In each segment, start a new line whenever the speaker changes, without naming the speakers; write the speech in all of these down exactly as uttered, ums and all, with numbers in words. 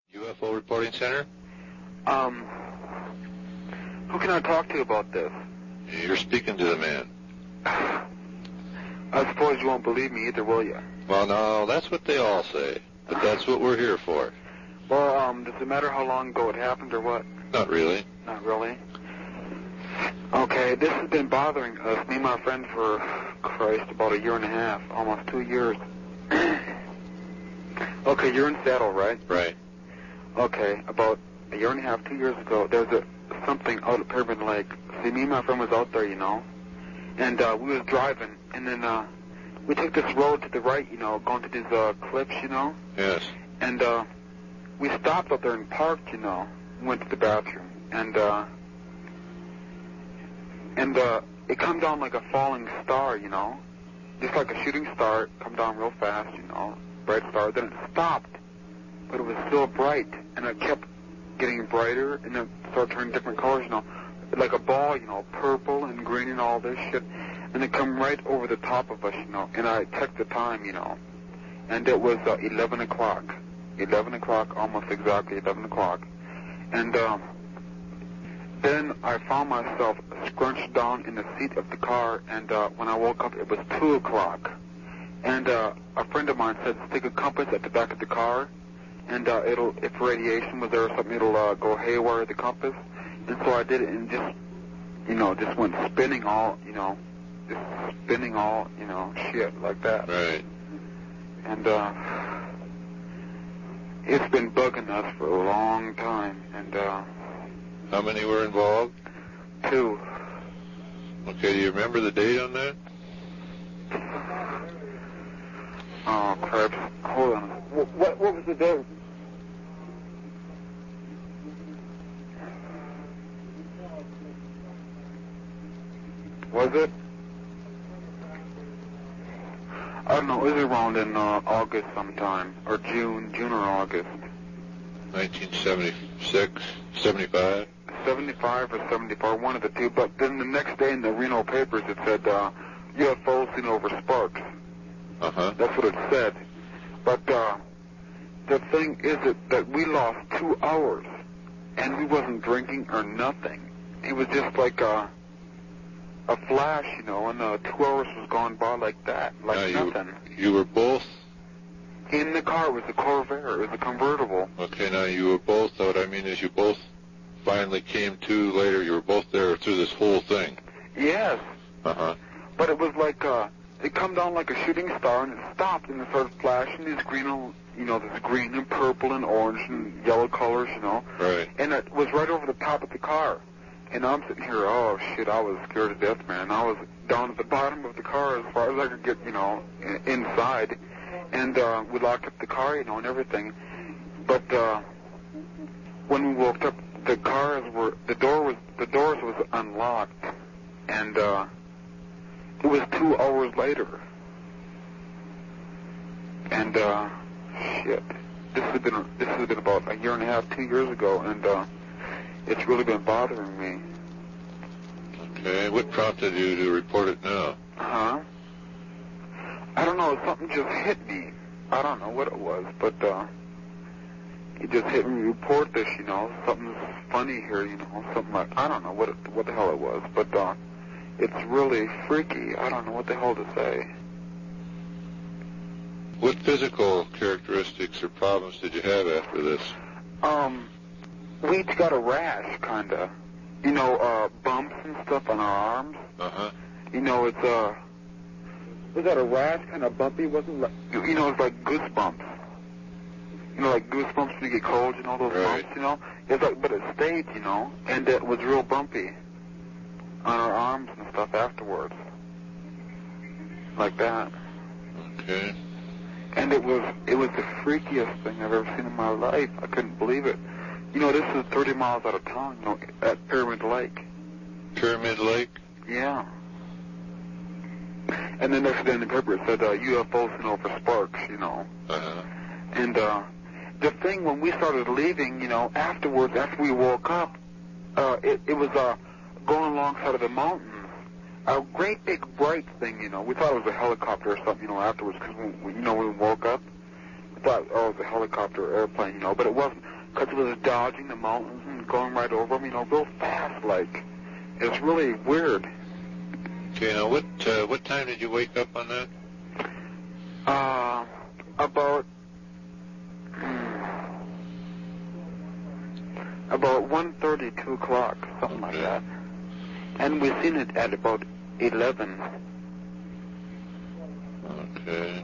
U F O Reporting Center?
Um, who can I talk to about this?
You're speaking to the man.
I suppose you won't believe me either, will you?
Well, no, that's what they all say. But that's what we're here for.
Well, um, does it matter how long ago it happened or what?
Not really.
Not really? Okay, this has been bothering us, me and my friend, for, Christ, about a year and a half, almost two years. Okay, you're in Seattle, right?
Right.
Okay, about a year and a half, two years ago, there was a, something out at Pyramid Lake. See, me and my friend was out there, you know, and uh, we was driving, and then uh, we took this road to the right, you know, going to these uh, cliffs, you know.
Yes.
And uh, we stopped up there and parked, you know, went to the bathroom, and uh, and uh, it come down like a falling star, you know, just like a shooting star. It come down real fast, you know, bright star. Then it stopped, but it was still bright, and it kept getting brighter, and it started turning different colors, you know, like a ball, you know, purple and green and all this shit, and it come right over the top of us, you know, and I checked the time, you know, and it was uh, eleven o'clock, eleven o'clock, almost exactly eleven o'clock, and uh, then I found myself scrunched down in the seat of the car, and uh, when I woke up, it was two o'clock, and uh, a friend of mine said, stick a compass at the back of the car, and uh, it'll, if radiation was there or something, it'll uh, go haywire the compass. And so I did it, and just, you know, just went spinning all, you know, just spinning all, you know, shit like that.
Right.
And uh, it's been bugging us for a long time. And uh,
how many were involved?
Two.
Okay, do you remember the date on that?
Oh, crap. Hold on. What, what, what was the date? Was it? I don't know. It was around in uh, August sometime, or June, June or August.
nineteen seventy-six, seventy-five?
seventy-five or seventy-four, one of the two. But then the next day in the Reno papers it said uh, U F Os seen over Sparks.
Uh-huh.
That's what it said. But uh, the thing is that, that we lost two hours, and we wasn't drinking or nothing. It was just like a, a flash, you know, and uh, two hours was gone by like that, like
now
nothing.
You, you were both?
In the car. It was a Corvair. It was a convertible.
Okay, now you were both, what I mean is you both finally came to later, you were both there through this whole thing.
Yes.
Uh-huh.
But it was like, uh, it come down like a shooting star, and it stopped, and it started flashing these green, you know, this green and purple and orange and yellow colors, you know.
Right.
And it was right over the top of the car. And I'm sitting here, oh, shit, I was scared to death, man. I was down at the bottom of the car as far as I could get, you know, inside. And uh, we locked up the car, you know, and everything. But uh, when we woke up, the cars were, the door was, the doors was unlocked. And uh, it was two hours later. And, uh, shit. This has been, this has been about a year and a half, two years ago, and uh, it's really been bothering me.
Okay, what prompted you to report it now?
Huh? I don't know, something just hit me. I don't know what it was, but uh, it just hit me. Report this, you know, something's funny here, you know, something like, I don't know what it, what the hell it was, but uh, it's really freaky. I don't know what the hell to say.
What physical characteristics or problems did you have after this?
Um, we each got a rash, kind of. You know, uh, bumps and stuff on our arms.
Uh-huh.
You know, it's, uh, was that a rash, kind of bumpy? Wasn't like, you know, it's like goosebumps. You know, like goosebumps when you get cold, you know, those
right.
bumps, you know? It's like, but it stayed, you know, and it was real bumpy on our arms and stuff afterwards. Like that.
Okay.
And it was, it was the freakiest thing I've ever seen in my life. I couldn't believe it. You know, this is thirty miles out of town, you know, at Pyramid Lake.
Pyramid Lake?
Yeah. And the next day in the paper it said uh, U F Os seen over Sparks, you know.
Uh-huh.
And uh, the thing, when we started leaving, you know, afterwards, after we woke up, uh, it, it was uh, going alongside of the mountains. A great big bright thing, you know. We thought it was a helicopter or something, you know, afterwards, because, we, you know, when we woke up, we thought, oh, it was a helicopter or airplane, you know, but it wasn't. because it was dodging the mountains and going right over them, you know, real fast, like. It was really weird.
Okay, now what uh, what time did you wake up on that?
Uh, about hmm, about one thirty, two o'clock, something
Okay.
like that. And we seen it at about eleven.
Okay.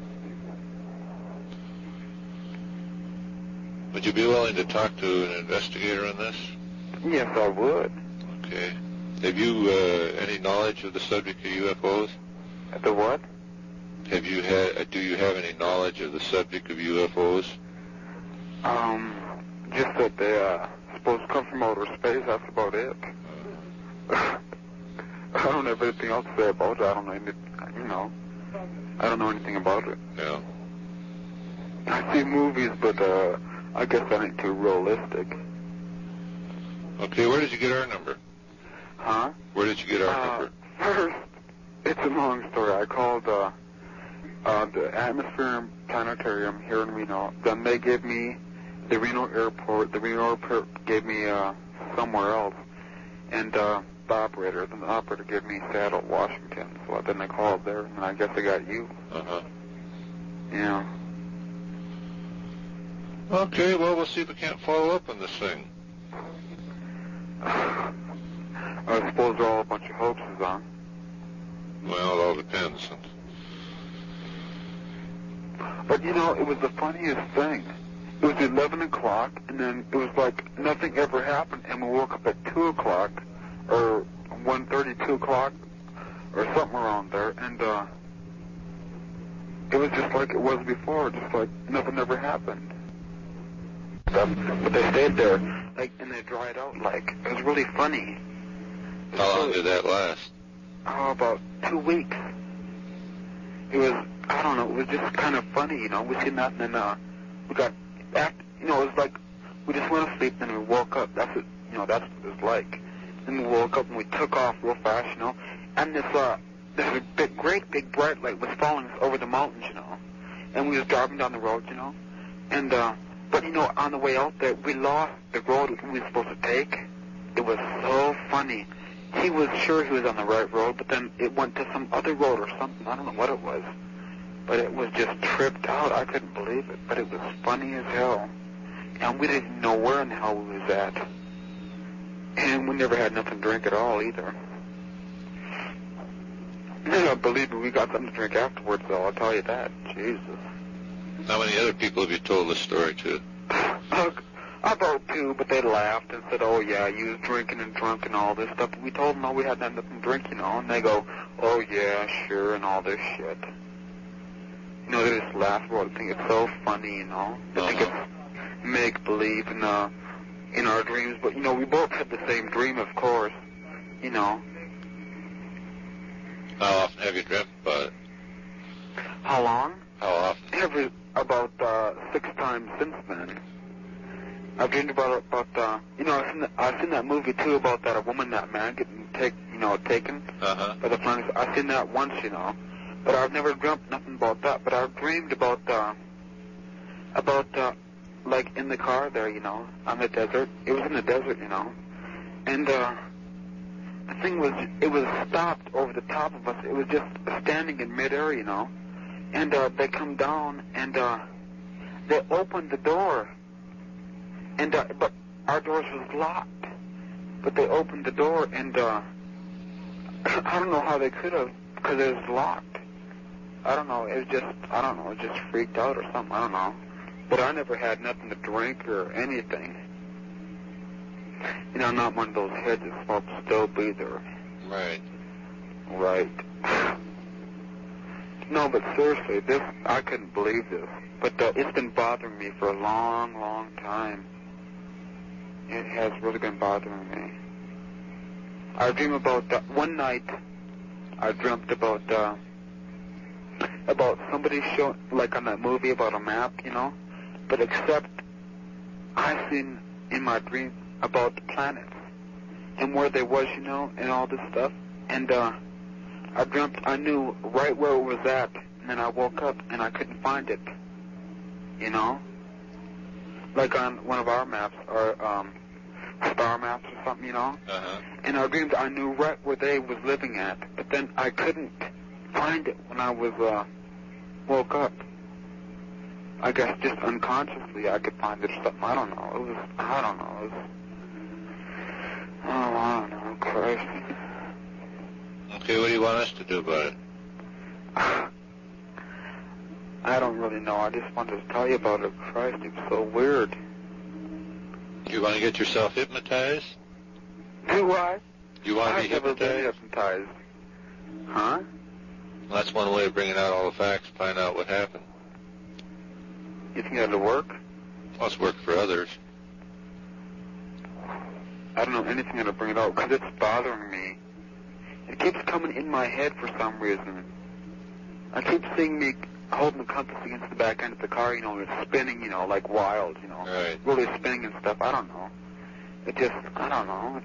Would you be willing to talk to an investigator on this?
Yes, I would.
Okay. Have you uh, any knowledge of the subject of U F Os?
The what?
Have you had? Uh, do you have any knowledge of the subject of U F Os?
Um, just that they uh, supposed to come from outer space. That's about it. I don't have anything else to say about it. I don't know any, you know. I don't know anything about it.
Yeah.
I see movies, but uh, I guess that ain't too realistic.
Okay. Where did you get our number?
Huh?
Where did you get our
Uh,
number?
first, it's a long story. I called uh, uh, the Atmosphere Planetarium here in Reno. Then they gave me the Reno Airport. The Reno Airport gave me uh, somewhere else. And uh, the operator, then the operator gave me Seattle, Washington. So then I called there, and I guess I got you.
Uh-huh.
Yeah.
Okay, well, we'll see if we can't follow up on this thing.
I suppose they're all a bunch of hoaxes, huh?
Well, it all depends.
But, you know, it was the funniest thing. It was eleven o'clock, and then it was like nothing ever happened, and we woke up at two o'clock, or one thirty, two o'clock, or something around there, and uh, it was just like it was before, just like nothing ever happened. Um, but they stayed there, like, and they dried out, like, it was really funny.
How long did that last?
Oh, about two weeks. It was, I don't know, it was just kind of funny, you know. We seen that, and then uh, we got back, you know, it was like, we just went to sleep, and then we woke up. That's what, you know, that's what it was like. Then we woke up, and we took off real fast, you know. And this, uh, this big, great big bright light was falling over the mountains, you know. And we was driving down the road, you know. And, uh, but, you know, on the way out there, we lost the road we were supposed to take. It was so funny. He was sure he was on the right road, but then it went to some other road or something. I don't know what it was. But it was just tripped out. I couldn't believe it. But it was funny as hell. And we didn't know where in the hell we was at. And we never had nothing to drink at all either. No, believe me, we got something to drink afterwards, though. I'll tell you that. Jesus.
How many other people have you told this story to?
About two, but they laughed and said, oh, yeah, you was drinking and drunk and all this stuff. We told them, no, we had nothing to drink, you know, and they go, oh, yeah, sure, and all this shit. You know, they just laugh about it. They think it's so funny, you know. They think
Uh-huh.
it's make-believe in, uh, in our dreams. But, you know, we both had the same dream, of course, you know.
How often have you dreamt about it?
How long?
How often?
Every, about uh, six times since then. I've dreamed about about uh, you know, I've seen, the, I've seen that movie too about that a woman, that man getting take, you know, taken
Uh-huh.
by the planet. I've seen that once, you know, but I've never dreamt nothing about that. But I've dreamed about uh, about uh, like in the car there, you know, on the desert. It was in the desert, you know, and uh, the thing was, it was stopped over the top of us. It was just standing in midair, you know, and uh, they come down and uh, they opened the door. And, uh, but our doors was locked. But they opened the door, and, uh, I don't know how they could have, because it was locked. I don't know, it was just, I don't know, it just freaked out or something, I don't know. But I never had nothing to drink or anything. You know, I'm not one of those heads that smokes dope either.
Right.
Right. No, but seriously, this, I couldn't believe this. But uh, it's been bothering me for a long, long time. It has really been bothering me. I dream about, uh, one night, I dreamt about, uh, about somebody showing, like on that movie about a map, you know, but except I seen in my dream about the planets and where they was, you know, and all this stuff. And, uh, I dreamt I knew right where it was at, and then I woke up and I couldn't find it, you know. like on one of our maps, or um, star maps or something, you know.
Uh-huh.
In our dreams, I knew right where they was living at, but then I couldn't find it when I was uh, woke up. I guess just unconsciously I could find it or something. I don't know. It was, I don't know. It was, oh, I don't know. Christ.
Okay, what do you want us to do about it?
I don't really know. I just wanted to tell you about it. Christ, it was so weird.
You want to get yourself hypnotized?
Do I?
You want to
I've
be
never been
hypnotized?
hypnotized. Huh?
Well, that's one way of bringing out all the facts, find out what happened.
You think that'll work?
Well, it's worked for others.
I don't know anything that'll bring it out, because it's bothering me. It keeps coming in my head for some reason. I keep seeing me holding the compass against the back end of the car, you know, and it's spinning, you know, like wild, you know.
Right.
Really spinning and stuff. I don't know. It just, I don't know.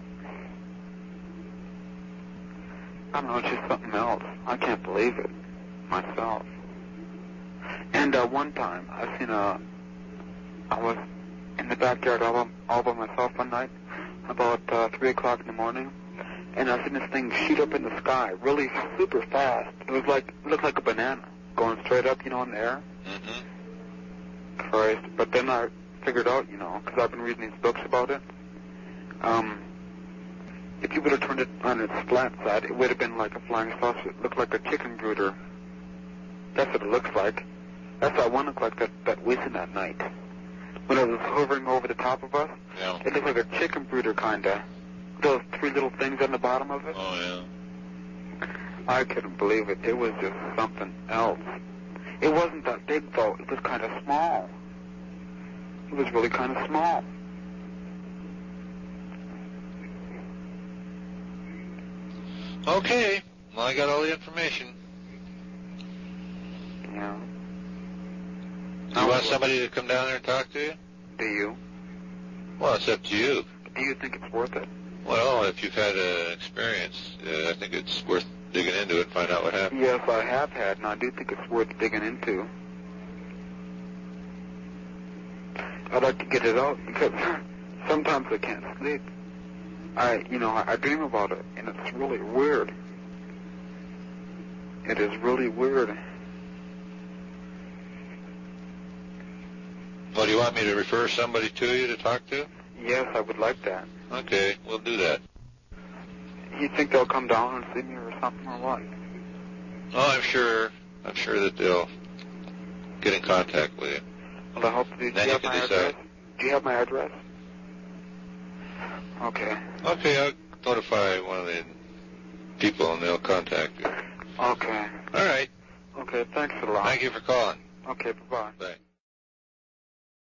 I don't know, it's just something else. I can't believe it myself. And uh, one time, I seen a, I was in the backyard all by, all by myself one night, about uh, three o'clock in the morning, and I seen this thing shoot up in the sky, really super fast. It was like, it looked like a banana, going straight up, you know, in the air.
Mm-hmm.
Christ. But then I figured out, you know, because I've been reading these books about it, um, if you would have turned it on its flat side, it would have been like a flying saucer. It looked like a chicken brooder. That's what it looks like. That's how one looked like that, that we seen that night. When it was hovering over the top of us,
Yeah.
it looked like a chicken brooder, kind of. Those three little things on the bottom of it.
Oh, yeah.
I couldn't believe it. It was just something else. It wasn't that big, though. It was kind of small. It was really kind of small.
Okay. Well, I got all the information.
Yeah.
Do you want somebody to come down there and talk to you?
Do you?
Well, it's up to you.
Do you think it's worth it?
Well, if you've had an experience, uh, I think it's worth digging into it and find out what happened.
Yes, I have had, and I do think it's worth digging into. I'd like to get it out because sometimes I can't sleep. I, you know, I, I dream about it, and it's really weird. It is really weird.
Well, do you want me to refer somebody to you to talk to?
Yes, I would like that.
Okay, we'll do that.
You think they'll come down and see me or something, or what?
Oh, I'm sure. I'm sure that they'll get in contact with you.
Well, I hope to. Do
Then
you
you
have
can
my
decide.
address? Do you have my address? Okay.
Okay, I'll notify one of the people and they'll contact you.
Okay.
All right.
Okay, thanks a lot.
Thank you for calling.
Okay, bye-bye.
Bye.